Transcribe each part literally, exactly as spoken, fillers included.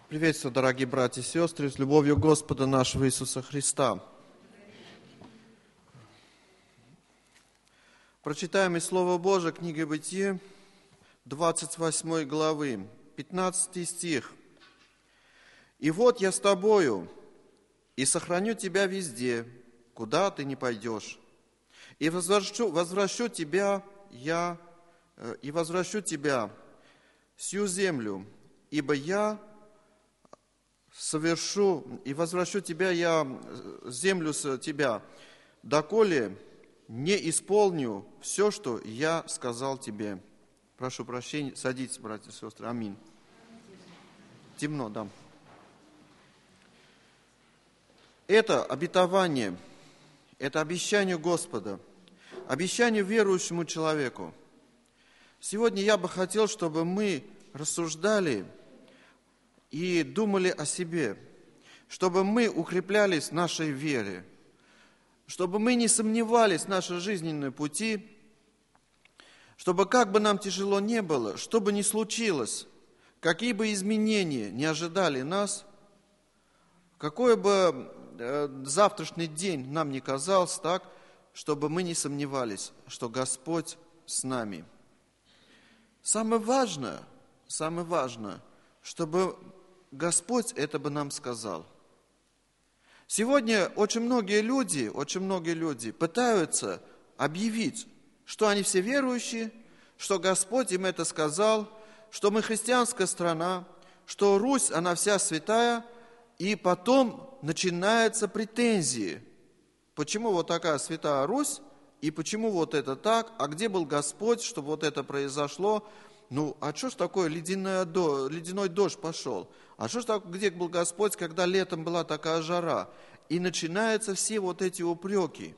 Приветствую, дорогие братья и сестры, с любовью Господа нашего Иисуса Христа. Прочитаем из Слова Божия, книга Бытие, двадцать восьмой главы, пятнадцатый стих. «И вот я с тобою, и сохраню тебя везде, куда ты не пойдешь, и возвращу, возвращу тебя я, и возвращу тебя сию землю, ибо я совершу, и возвращу тебя я, землю с тебя, доколе не исполню все, что я сказал тебе». Прошу прощения, садитесь, братья и сестры. Аминь. Темно, да. Это обетование, это обещание Господа, обещание верующему человеку. Сегодня я бы хотел, чтобы мы рассуждали и думали о себе, чтобы мы укреплялись в нашей вере, чтобы мы не сомневались в нашей жизненной пути, чтобы как бы нам тяжело не было, что бы ни случилось, какие бы изменения не ожидали нас, какой бы завтрашний день нам ни казался, так, чтобы мы не сомневались, что Господь с нами. Самое важное, самое важное, чтобы Господь это бы нам сказал. Сегодня очень многие люди, очень многие люди пытаются объявить, что они все верующие, что Господь им это сказал, что мы христианская страна, что Русь, она вся святая, и потом начинаются претензии. Почему вот такая святая Русь, и почему вот это так, а где был Господь, чтобы вот это произошло? Ну, а что ж такое ледяной, ледяной дождь пошел? А что ж так, где был Господь, когда летом была такая жара? И начинаются все вот эти упреки.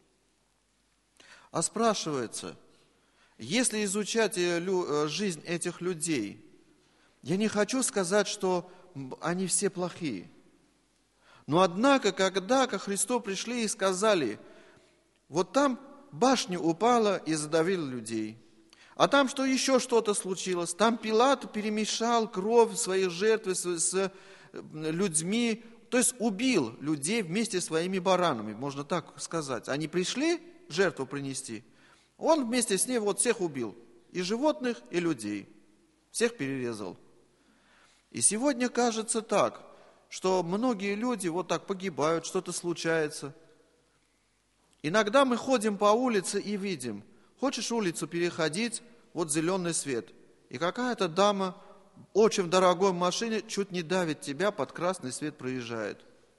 А спрашивается, если изучать жизнь этих людей, я не хочу сказать, что они все плохие. Но однако, когда ко Христу пришли и сказали, вот там башня упала и задавила людей, а там что еще что-то случилось, там Пилат перемешал кровь своих жертв с, с людьми, то есть убил людей вместе с своими баранами, можно так сказать. Они пришли жертву принести, он вместе с ней вот всех убил, и животных, и людей, всех перерезал. И сегодня кажется так, что многие люди вот так погибают, что-то случается. Иногда мы ходим по улице и видим, хочешь улицу переходить, вот зеленый свет, и какая-то дама очень в дорогой машине чуть не давит тебя, под красный свет проезжает.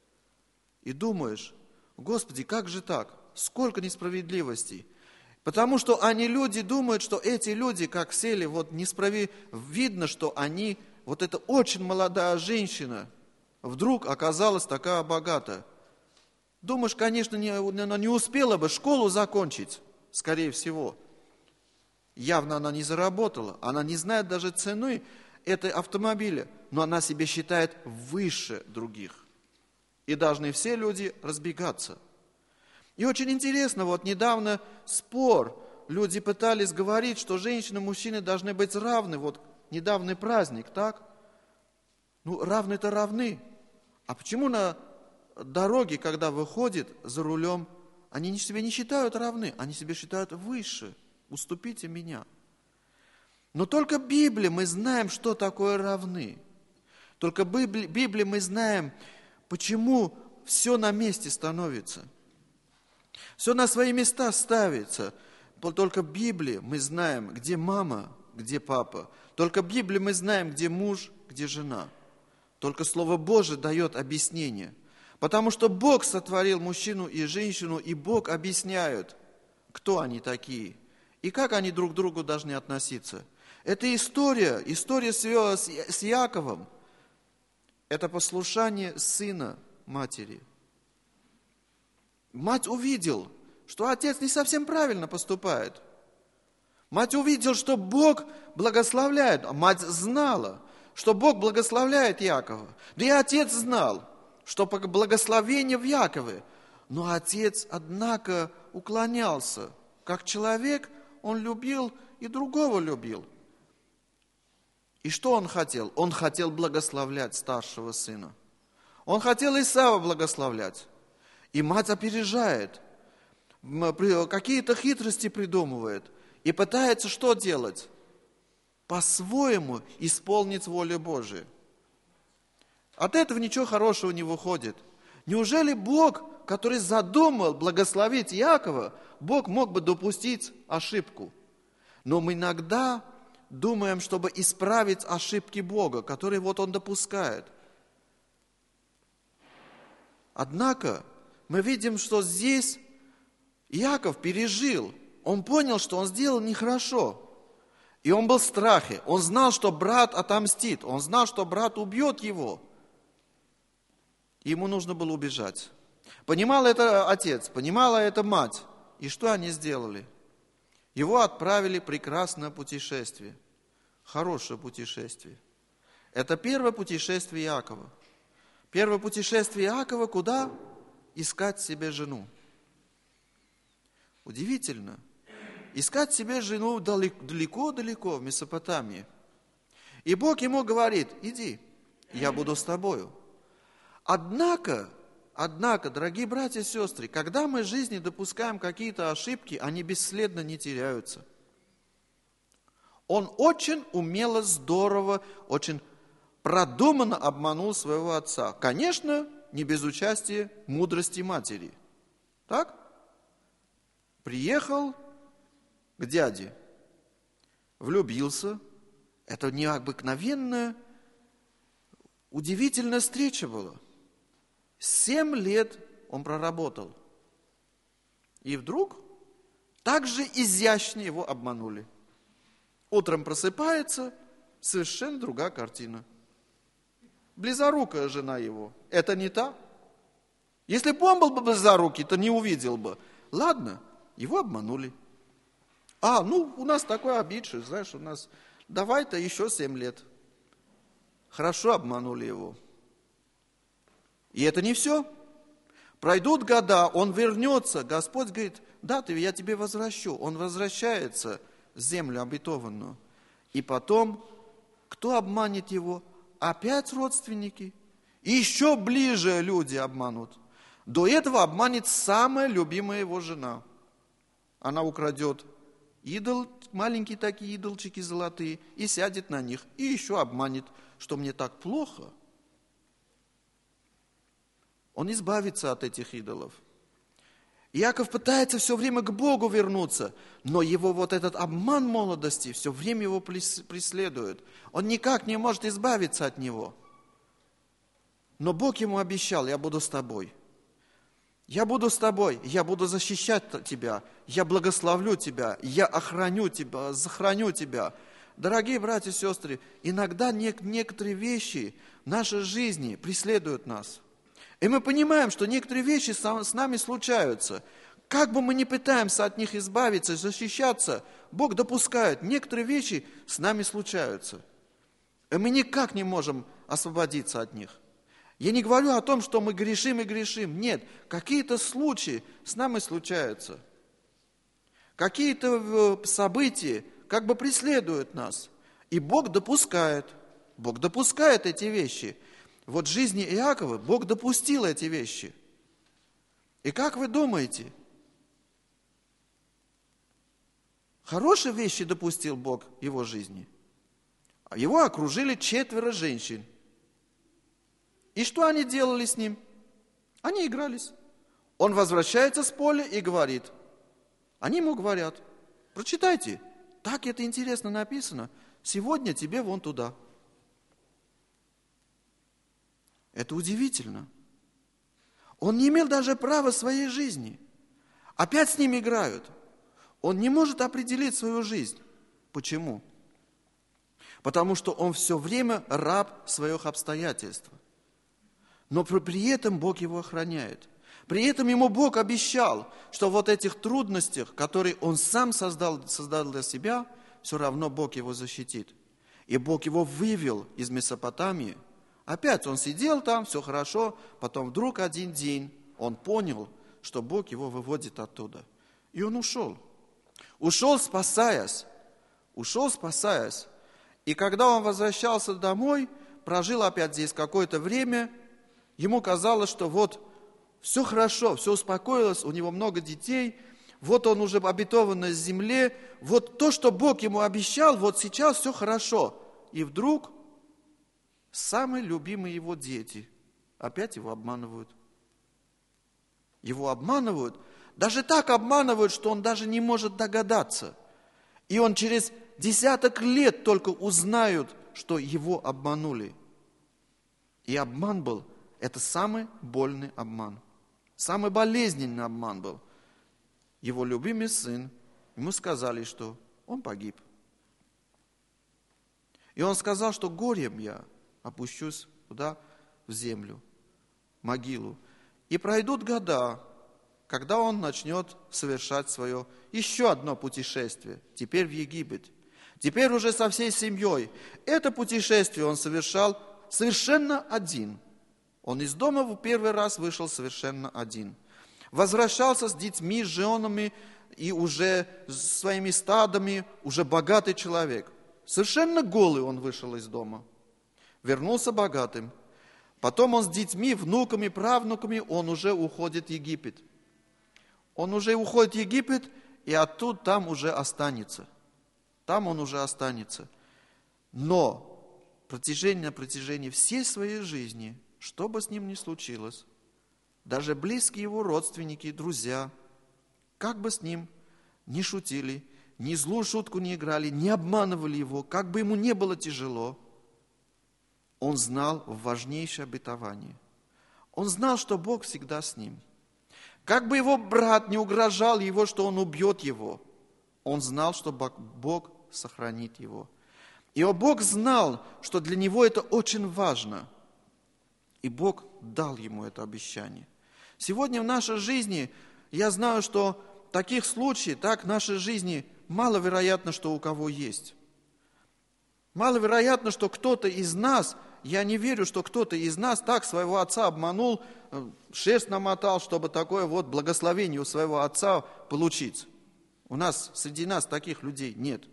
И думаешь, Господи, как же так? Сколько несправедливостей. Потому что они люди думают, что эти люди, как сели, вот несправедливо, видно, что они, вот эта очень молодая женщина, вдруг оказалась такая богатая. Думаешь, конечно, не, она не успела бы школу закончить, скорее всего. Явно она не заработала, она не знает даже цены этой автомобиля, но она себя считает выше других. И должны все люди разбегаться. И очень интересно, вот недавно спор, люди пытались говорить, что женщины и мужчины должны быть равны, вот недавний праздник, так? Ну, равны-то равны. А почему на дороге, когда выходит за рулем, они себя не считают равны, они себя считают выше? Уступите меня. Но только в Библии мы знаем, что такое равны. Только в Библии мы знаем, почему все на месте становится. Все на свои места ставится. Только в Библии мы знаем, где мама, где папа. Только в Библии мы знаем, где муж, где жена. Только Слово Божие дает объяснение. Потому что Бог сотворил мужчину и женщину, и Бог объясняет, кто они такие и как они друг к другу должны относиться. Это история, история с Иаковом. Это послушание сына матери. Мать увидел, что отец не совсем правильно поступает. Мать увидела, что Бог благословляет. А мать знала, что Бог благословляет Иакова. Да и отец знал, что благословение в Иакове. Но отец, однако, уклонялся. Как человек, он любил и другого любил. И что он хотел? Он хотел благословлять старшего сына. Он хотел Исава благословлять. И мать опережает, какие-то хитрости придумывает и пытается что делать? По-своему исполнить волю Божию. От этого ничего хорошего не выходит. Неужели Бог, который задумал благословить Иакова, Бог мог бы допустить ошибку? Но мы иногда думаем, чтобы исправить ошибки Бога, которые вот Он допускает. Однако мы видим, что здесь Иаков пережил. Он понял, что он сделал нехорошо. И он был в страхе. Он знал, что брат отомстит. Он знал, что брат убьет его. Ему нужно было убежать. Понимал это отец, понимала это мать. И что они сделали? Его отправили в прекрасное путешествие. Хорошее путешествие. Это первое путешествие Иакова. Первое путешествие Иакова куда? Искать себе жену. Удивительно. Искать себе жену далеко-далеко в Месопотамии. И Бог ему говорит: иди, я буду с тобою. Однако, однако, дорогие братья и сестры, когда мы в жизни допускаем какие-то ошибки, они бесследно не теряются. Он очень умело, здорово, очень продуманно обманул своего отца. Конечно, не без участия мудрости матери. Так? Приехал к дяде, влюбился. Это необыкновенная, удивительная встреча была. Семь лет он проработал. И вдруг так же изящно его обманули. Утром просыпается, совершенно другая картина. Близорукая жена его. Это не та. Если бы он был бы близорукий, то не увидел бы. Ладно, его обманули. А, ну, у нас такой обидчик, знаешь, у нас, давай-то еще семь лет. Хорошо обманули его. И это не все. Пройдут года, он вернется. Господь говорит: да, ты, я тебе возвращу. Он возвращается в землю обетованную. И потом, кто обманет его? Опять родственники. И еще ближе люди обманут. До этого обманет самая любимая его жена. Она украдет идол, маленькие такие идолчики золотые, и сядет на них. И еще обманет, что мне так плохо. Он избавится от этих идолов. Иаков пытается все время к Богу вернуться, но его вот этот обман молодости все время его преследует. Он никак не может избавиться от него. Но Бог ему обещал: я буду с тобой. Я буду с тобой, я буду защищать тебя, я благословлю тебя, я охраню тебя, сохраню тебя. Дорогие братья и сестры, иногда некоторые вещи в нашей жизни преследуют нас. И мы понимаем, что некоторые вещи с нами случаются. Как бы мы ни пытаемся от них избавиться, защищаться, Бог допускает, некоторые вещи с нами случаются. И мы никак не можем освободиться от них. Я не говорю о том, что мы грешим и грешим. Нет, какие-то случаи с нами случаются. Какие-то события как бы преследуют нас. И Бог допускает. Бог допускает эти вещи. Вот в жизни Иакова Бог допустил эти вещи. И как вы думаете, хорошие вещи допустил Бог в его жизни? Его окружили четверо женщин. И что они делали с ним? Они игрались. Он возвращается с поля и говорит. Они ему говорят: прочитайте, так это интересно написано. Сегодня тебе вон туда. Это удивительно. Он не имел даже права своей жизни. Опять с ним играют. Он не может определить свою жизнь. Почему? Потому что он все время раб своих обстоятельств. Но при этом Бог его охраняет. При этом ему Бог обещал, что вот этих трудностях, которые он сам создал, создал для себя, все равно Бог его защитит. И Бог его вывел из Месопотамии. Опять он сидел там, все хорошо, потом вдруг один день он понял, что Бог его выводит оттуда. И он ушел. Ушел, спасаясь. Ушел, спасаясь. И когда он возвращался домой, прожил опять здесь какое-то время, ему казалось, что вот все хорошо, все успокоилось, у него много детей, вот он уже обетован на земле, вот то, что Бог ему обещал, вот сейчас все хорошо. И вдруг самые любимые его дети опять его обманывают. Его обманывают, даже так обманывают, что он даже не может догадаться. И он через десяток лет только узнает, что его обманули. И обман был, это самый больный обман. Самый болезненный обман был. Его любимый сын, ему сказали, что он погиб. И он сказал, что горем я опущусь туда, в землю, в могилу. И пройдут года, когда он начнет совершать свое еще одно путешествие, теперь в Египет. Теперь уже со всей семьей. Это путешествие он совершал совершенно один. Он из дома в первый раз вышел совершенно один. Возвращался с детьми, с женами и уже с своими стадами, уже богатый человек. Совершенно голый он вышел из дома. Вернулся богатым. Потом он с детьми, внуками, правнуками, он уже уходит в Египет. Он уже уходит в Египет, и оттуда там уже останется. Там он уже останется. Но протяжении, на протяжении всей своей жизни, что бы с ним ни случилось, даже близкие его родственники и друзья, как бы с ним ни шутили, ни злую шутку не играли, не обманывали его, как бы ему не было тяжело, он знал важнейшее обетование. Он знал, что Бог всегда с ним. Как бы его брат не угрожал его, что он убьет его, он знал, что Бог сохранит его. И Бог знал, что для него это очень важно. И Бог дал ему это обещание. Сегодня в нашей жизни, я знаю, что таких случаев, так в нашей жизни маловероятно, что у кого есть. Маловероятно, что кто-то из нас, я не верю, что кто-то из нас так своего отца обманул, шерсть намотал, чтобы такое вот благословение у своего отца получить. У нас, среди нас таких людей нет.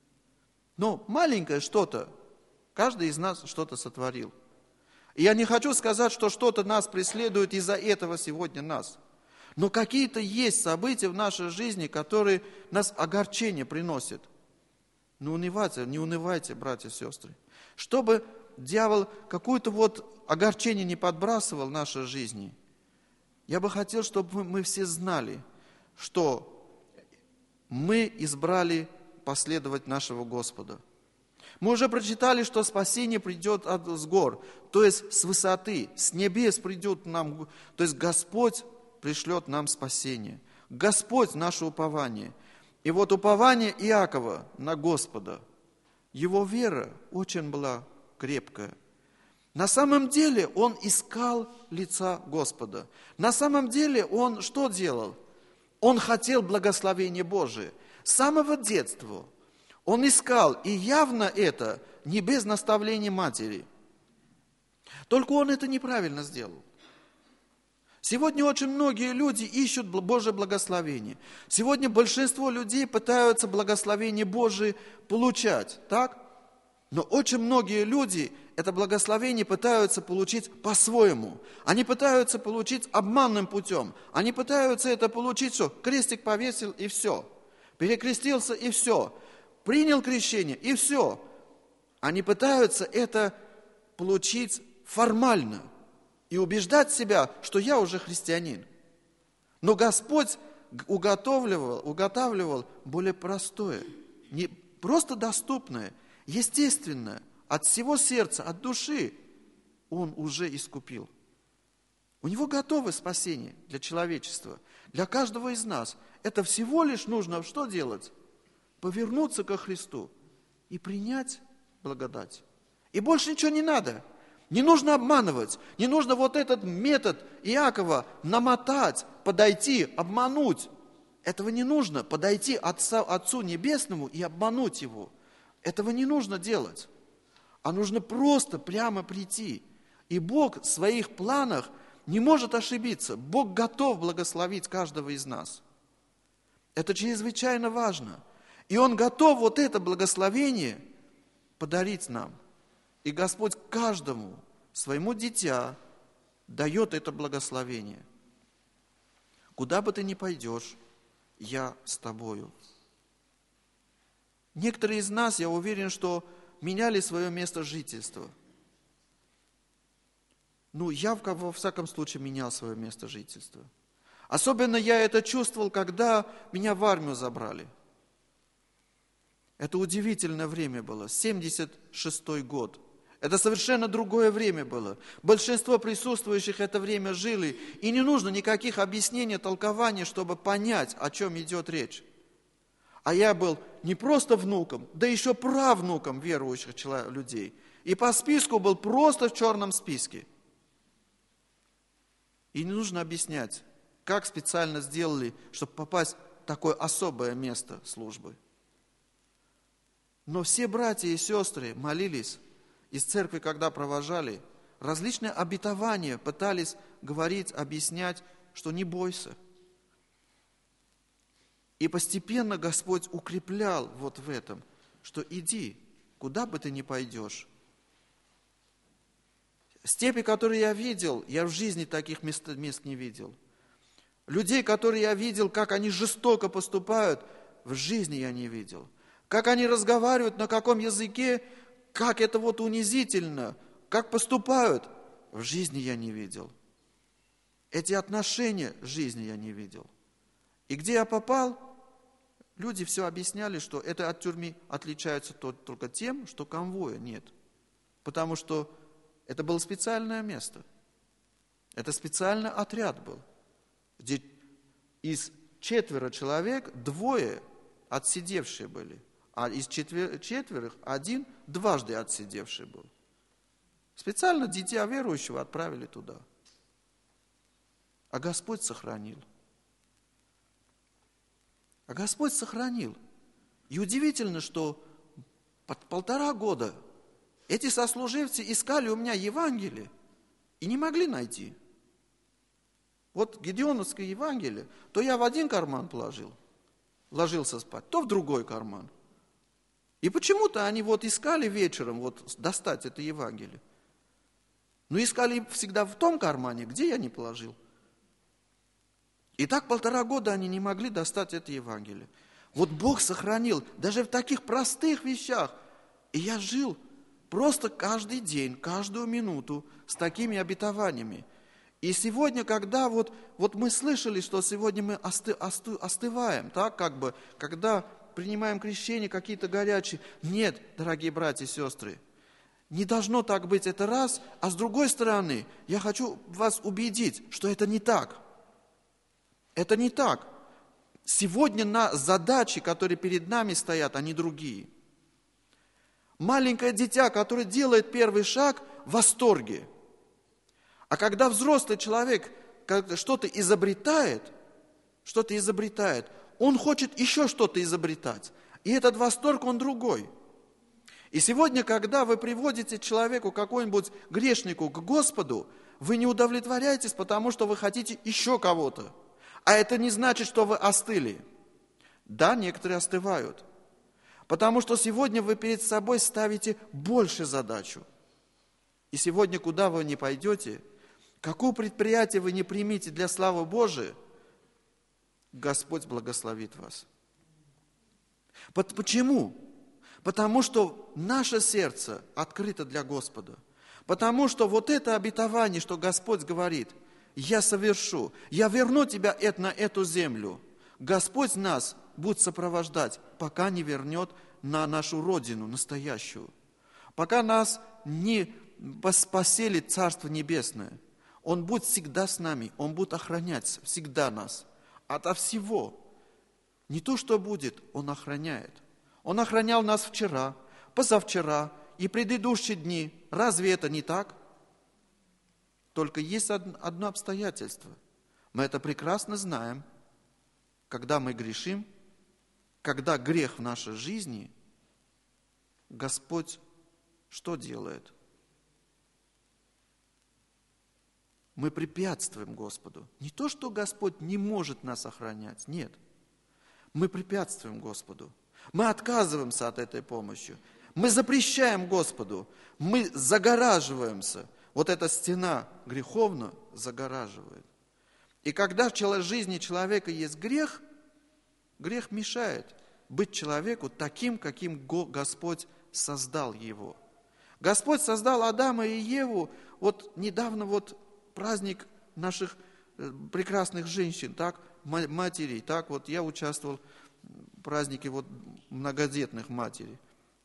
Но маленькое что-то, каждый из нас что-то сотворил. И я не хочу сказать, что что-то нас преследует из-за этого сегодня нас. Но какие-то есть события в нашей жизни, которые нас огорчение приносят. Не унывайте, не унывайте, братья и сестры. Чтобы дьявол какое-то вот огорчение не подбрасывал в нашей жизни, я бы хотел, чтобы мы все знали, что мы избрали последовать нашего Господа. Мы уже прочитали, что спасение придет от, с гор, то есть с высоты, с небес придет нам, то есть Господь пришлет нам спасение. Господь наше упование. И вот упование Иакова на Господа, его вера очень была крепкая. На самом деле он искал лица Господа. На самом деле он что делал? Он хотел благословения Божие. С самого детства он искал, и явно это не без наставления матери. Только он это неправильно сделал. Сегодня очень многие люди ищут Божье благословение. Сегодня большинство людей пытаются благословение Божие получать, так? Но очень многие люди это благословение пытаются получить по-своему. Они пытаются получить обманным путем. Они пытаются это получить, что крестик повесил и все. Перекрестился и все. Принял крещение и все. Они пытаются это получить формально и убеждать себя, что я уже христианин. Но Господь уготавливал, уготавливал более простое, не просто доступное, естественное, от всего сердца, от души Он уже искупил. У Него готовое спасение для человечества, для каждого из нас. Это всего лишь нужно что делать? Повернуться ко Христу и принять благодать. И больше ничего не надо. Не нужно обманывать, не нужно вот этот метод Иакова намотать, подойти, обмануть. Этого не нужно, подойти Отца, Отцу Небесному и обмануть Его. Этого не нужно делать. А нужно просто прямо прийти. И Бог в своих планах не может ошибиться. Бог готов благословить каждого из нас. Это чрезвычайно важно. И Он готов вот это благословение подарить нам. И Господь каждому своему дитя дает это благословение. Куда бы ты ни пойдешь, я с тобою. Некоторые из нас, я уверен, что меняли свое место жительства. Ну, я, во всяком случае, менял свое место жительства. Особенно я это чувствовал, когда меня в армию забрали. Это удивительное время было, семьдесят шестой год. Это совершенно другое время было. Большинство присутствующих это время жили, и не нужно никаких объяснений, толкований, чтобы понять, о чем идет речь. А я был не просто внуком, да еще правнуком верующих людей. И по списку был просто в черном списке. И не нужно объяснять, как специально сделали, чтобы попасть в такое особое место службы. Но все братья и сестры молились из церкви, когда провожали, различные обетования пытались говорить, объяснять, что не бойся. И постепенно Господь укреплял вот в этом, что иди, куда бы ты ни пойдешь. Степи, которые я видел, я в жизни таких мест, мест не видел. Людей, которые я видел, как они жестоко поступают, в жизни я не видел. Как они разговаривают, на каком языке, как это вот унизительно, как поступают, в жизни я не видел. Эти отношения в жизни я не видел. И где я попал, люди все объясняли, что это от тюрьмы отличается только тем, что конвоя нет. Потому что это было специальное место. Это специальный отряд был, где из четверо человек двое отсидевшие были, а из четвер- четверых один дважды отсидевший был. Специально дитя верующего отправили туда. А Господь сохранил. А Господь сохранил. И удивительно, что под полтора года эти сослуживцы искали у меня Евангелие и не могли найти. Вот Гедеоновское Евангелие, то я в один карман положил, ложился спать, то в другой карман. И почему-то они вот искали вечером вот достать это Евангелие. Но искали всегда в том кармане, где я не положил. И так полтора года они не могли достать это Евангелие. Вот Бог сохранил даже в таких простых вещах. И я жил просто каждый день, каждую минуту с такими обетованиями. И сегодня, когда вот, вот мы слышали, что сегодня мы осты, осты, остываем, так, как бы, когда принимаем крещение какие-то горячие. Нет, дорогие братья и сестры, не должно так быть, это раз. А с другой стороны, я хочу вас убедить, что это не так. Это не так. Сегодня на задачи, которые перед нами стоят, они другие. Маленькое дитя, которое делает первый шаг, в восторге. А когда взрослый человек что-то изобретает, что-то изобретает, он хочет еще что-то изобретать. И этот восторг, он другой. И сегодня, когда вы приводите человеку, какому-нибудь грешнику к Господу, вы не удовлетворяетесь, потому что вы хотите еще кого-то. А это не значит, что вы остыли. Да, некоторые остывают. Потому что сегодня вы перед собой ставите больше задачу. И сегодня, куда вы не пойдете, какое предприятие вы не примете для славы Божией, Господь благословит вас. Почему? Потому что наше сердце открыто для Господа. Потому что вот это обетование, что Господь говорит, я совершу, я верну тебя на эту землю. Господь нас будет сопровождать, пока не вернет на нашу родину настоящую. Пока нас не поселит Царство Небесное. Он будет всегда с нами, Он будет охранять всегда нас. Ото всего. Не то, что будет, Он охраняет. Он охранял нас вчера, позавчера и предыдущие дни. Разве это не так? Только есть одно обстоятельство. Мы это прекрасно знаем. Когда мы грешим, когда грех в нашей жизни, Господь что делает? Мы препятствуем Господу. Не то, что Господь не может нас охранять, нет. Мы препятствуем Господу. Мы отказываемся от этой помощи. Мы запрещаем Господу, мы загораживаемся. Вот эта стена греховно загораживает. И когда в жизни человека есть грех, грех мешает быть человеку таким, каким Господь создал его. Господь создал Адама и Еву, вот недавно вот праздник наших прекрасных женщин, так, матерей, так, вот я участвовал в празднике вот многодетных матерей.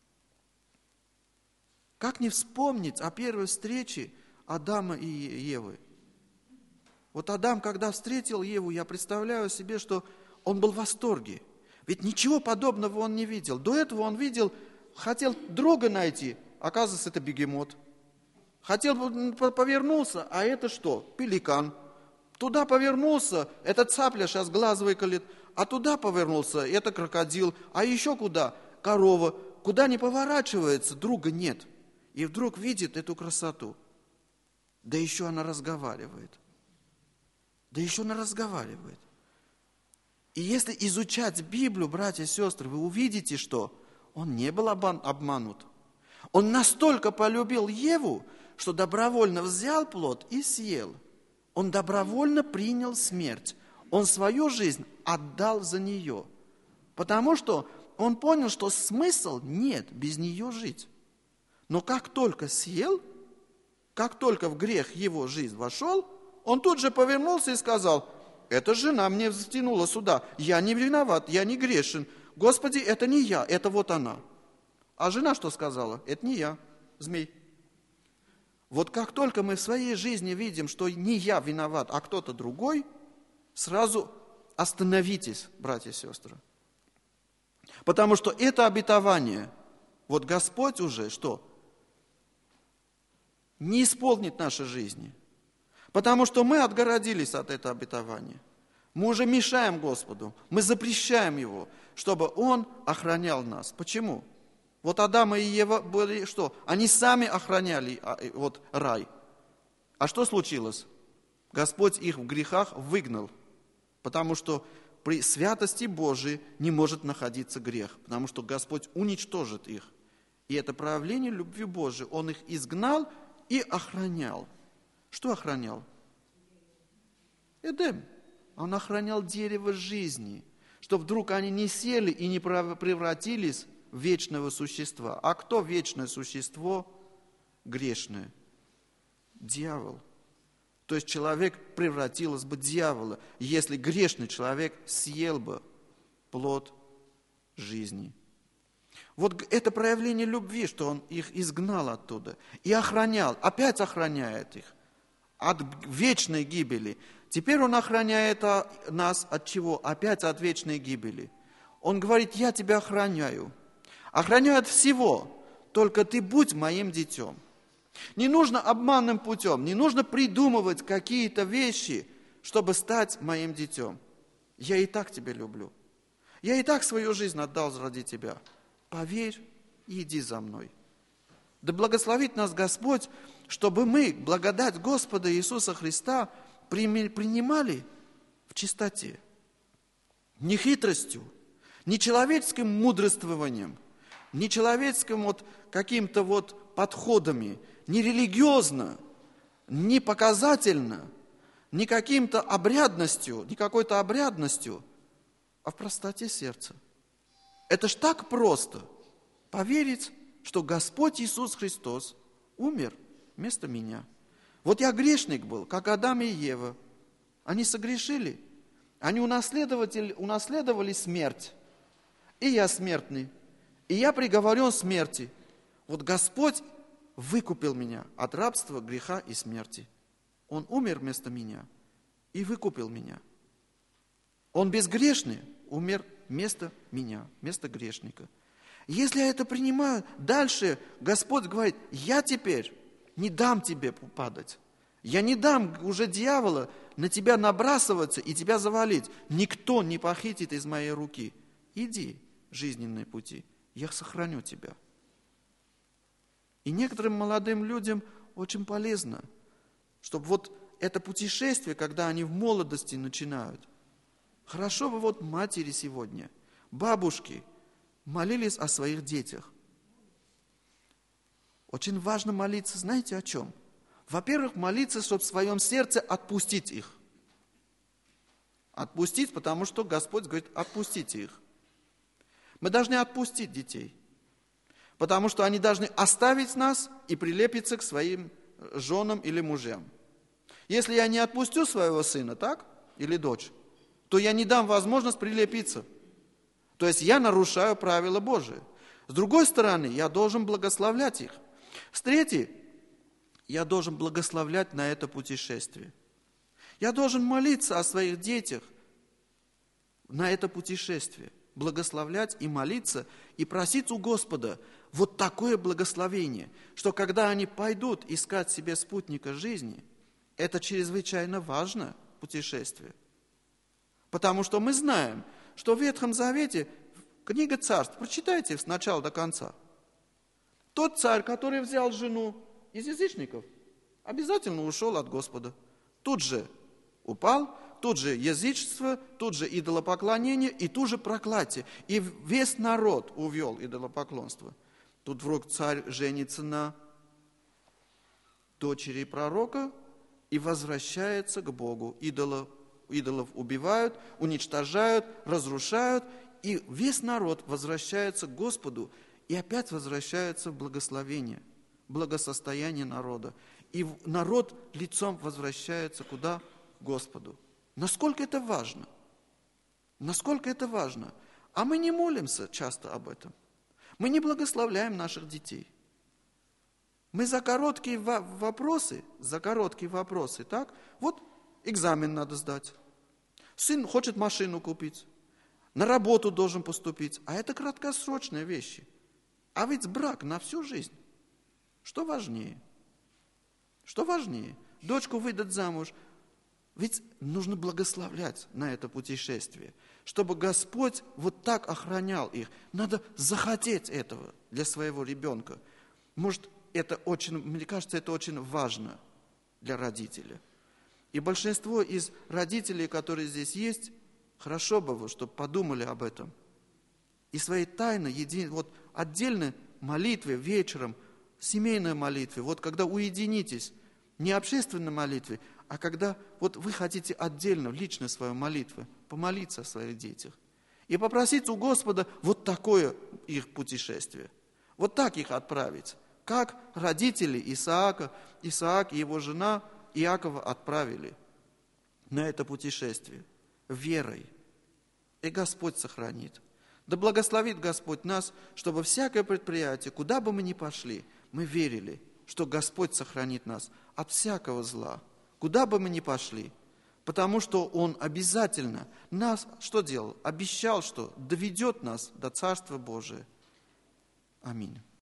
Как не вспомнить о первой встрече Адама и Евы? Вот Адам, когда встретил Еву, я представляю себе, что он был в восторге. Ведь ничего подобного он не видел. До этого он видел, хотел друга найти, оказывается, это бегемот. Хотел, повернулся, а это что? Пеликан. Туда повернулся, это цапля сейчас глаз выколет, а туда повернулся, это крокодил. А еще куда? Корова. Куда не поворачивается, друга нет. И вдруг видит эту красоту. Да еще она разговаривает. Да еще она разговаривает. И если изучать Библию, братья и сестры, вы увидите, что он не был обманут. Он настолько полюбил Еву, что добровольно взял плод и съел. Он добровольно принял смерть. Он свою жизнь отдал за нее. Потому что он понял, что смысл нет без нее жить. Но как только съел, как только в грех его жизнь вошел, он тут же повернулся и сказал: эта жена мне втянула сюда, я не виноват, я не грешен. Господи, это не я, это вот она. А жена что сказала? Это не я, змей. Вот как только мы в своей жизни видим, что не я виноват, а кто-то другой, сразу остановитесь, братья и сестры. Потому что это обетование, вот Господь уже что? Не исполнит нашей жизни. Потому что мы отгородились от этого обетования. Мы уже мешаем Господу, мы запрещаем Его, чтобы Он охранял нас. Почему? Вот Адам и Ева были что? Они сами охраняли вот, рай. А что случилось? Господь их в грехах выгнал, потому что при святости Божией не может находиться грех, потому что Господь уничтожит их. И это проявление любви Божией. Он их изгнал и охранял. Что охранял? Эдем. Он охранял дерево жизни, чтобы вдруг они не сели и не превратились в вечного существа. А кто вечное существо? Грешное. Дьявол. То есть человек превратился бы в дьявола, если грешный человек съел бы плод жизни. Вот это проявление любви, что он их изгнал оттуда и охранял, опять охраняет их от вечной гибели. Теперь он охраняет нас от чего? Опять от вечной гибели. Он говорит: я тебя охраняю. Охраняю от всего, только ты будь моим детем. Не нужно обманным путем, не нужно придумывать какие-то вещи, чтобы стать моим детем. Я и так тебя люблю. Я и так свою жизнь отдал ради тебя. Поверь и иди за мной. Да благословит нас Господь, чтобы мы благодать Господа Иисуса Христа принимали в чистоте. Не хитростью, не человеческим мудрствованием, не человеческим вот каким-то вот подходами, не религиозно, не показательно, не каким-то обрядностью, не какой-то обрядностью, а в простоте сердца. Это ж так просто поверить, что Господь Иисус Христос умер вместо меня. Вот я грешник был, как Адам и Ева. Они согрешили, они унаследовали, унаследовали смерть. И я смертный, и я приговорен к смерти. Вот Господь выкупил меня от рабства, греха и смерти. Он умер вместо меня и выкупил меня. Он безгрешный, умер вместо меня, вместо грешника. Если я это принимаю, дальше Господь говорит: я теперь не дам тебе падать. Я не дам уже дьявола на тебя набрасываться и тебя завалить. Никто не похитит из моей руки. Иди, жизненные пути, я сохраню тебя. И некоторым молодым людям очень полезно, чтобы вот это путешествие, когда они в молодости начинают, хорошо бы вот матери сегодня, бабушки, молились о своих детях. Очень важно молиться, знаете о чем? Во-первых, молиться, чтобы в своем сердце отпустить их. Отпустить, потому что Господь говорит, отпустите их. Мы должны отпустить детей, потому что они должны оставить нас и прилепиться к своим женам или мужьям. Если я не отпустю своего сына, так, или дочь, то я не дам возможность прилепиться. То есть я нарушаю правила Божии. С другой стороны, я должен благословлять их. С третьей, я должен благословлять на это путешествие. Я должен молиться о своих детях на это путешествие. Благословлять и молиться, и просить у Господа вот такое благословение, что когда они пойдут искать себе спутника жизни, это чрезвычайно важно путешествие. Потому что мы знаем, что в Ветхом Завете, книга Царств, прочитайте с начала до конца, тот царь, который взял жену из язычников, обязательно ушел от Господа. Тут же упал, тут же язычество, тут же идолопоклонение и тут же проклятие. И весь народ увел идолопоклонство. Тут вдруг царь женится на дочери пророка и возвращается к Богу. Идолов, идолов убивают, уничтожают, разрушают, и весь народ возвращается к Господу, и опять возвращается в благословение, благосостояние народа. И народ лицом возвращается куда? К Господу. Насколько это важно? Насколько это важно? А мы не молимся часто об этом. Мы не благословляем наших детей. Мы за короткие вопросы, за короткие вопросы, так? Вот экзамен надо сдать. Сын хочет машину купить, на работу должен поступить, а это краткосрочные вещи. А ведь брак на всю жизнь. Что важнее? Что важнее? Дочку выдать замуж. Ведь нужно благословлять на это путешествие, чтобы Господь вот так охранял их. Надо захотеть этого для своего ребенка. Может, это очень, мне кажется, это очень важно для родителя. И большинство из родителей, которые здесь есть, хорошо бы, чтобы подумали об этом. И своей тайной, еди, вот отдельной молитве вечером, семейной молитве, вот когда уединитесь, не общественной молитве, а когда вот вы хотите отдельно, лично свою молитву, помолиться о своих детях. И попросить у Господа вот такое их путешествие. Вот так их отправить. Как родители Исаака, Исаак и его жена Иакова отправили на это путешествие верой. И Господь сохранит. Да благословит Господь нас, чтобы всякое предприятие, куда бы мы ни пошли, мы верили, что Господь сохранит нас от всякого зла, куда бы мы ни пошли, потому что Он обязательно нас, что делал? Обещал, что доведет нас до Царства Божия. Аминь.